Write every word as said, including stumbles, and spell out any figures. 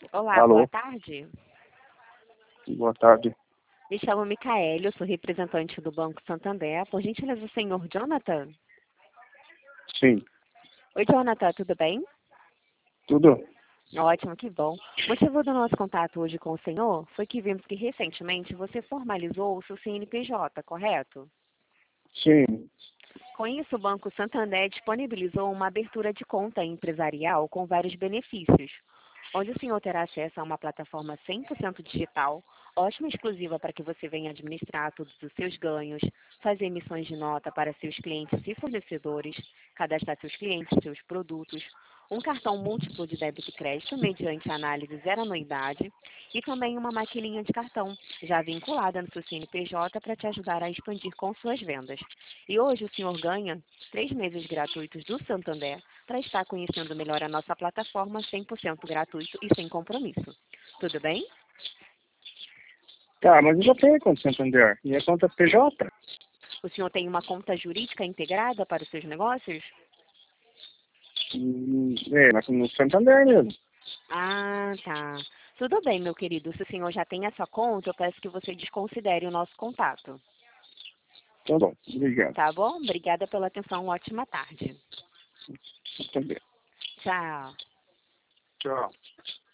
Olá, boa Alô, tarde. boa tarde. Me chamo Micaele, eu sou representante do Banco Santander. Por gentileza, o senhor Jonathan? Sim, Oi, Jonathan, tudo bem? tudo? Ótimo, que bom. O motivo do nosso contato hoje com o senhor foi que vimos que recentemente você formalizou o seu C N P J, correto? Sim, Com isso, o Banco Santander disponibilizou uma abertura de conta empresarial com vários benefícios, onde o senhor terá acesso a uma plataforma cem por cento digital, ótima e exclusiva para que você venha administrar todos os seus ganhos, fazer emissões de nota para seus clientes e fornecedores, cadastrar seus clientes, seus produtos, um cartão múltiplo de débito e crédito mediante análise zero anuidade e também uma maquininha de cartão já vinculada no seu C N P J para te ajudar a expandir com suas vendas. E hoje o senhor ganha três meses gratuitos do Santander para estar conhecendo melhor a nossa plataforma cem por cento gratuito e sem compromisso. Tudo bem? tá, mas eu já tenho conta Santander. Minha conta P J? O senhor tem uma conta jurídica integrada para os seus negócios? Hum, É, mas no Santander mesmo. Ah, tá. Tudo bem, meu querido. Se o senhor já tem essa conta, eu peço que você desconsidere o nosso contato. Tá bom, obrigado. Tá bom? Obrigada pela atenção. Ótima tarde. Santander. Tchau. Tchau.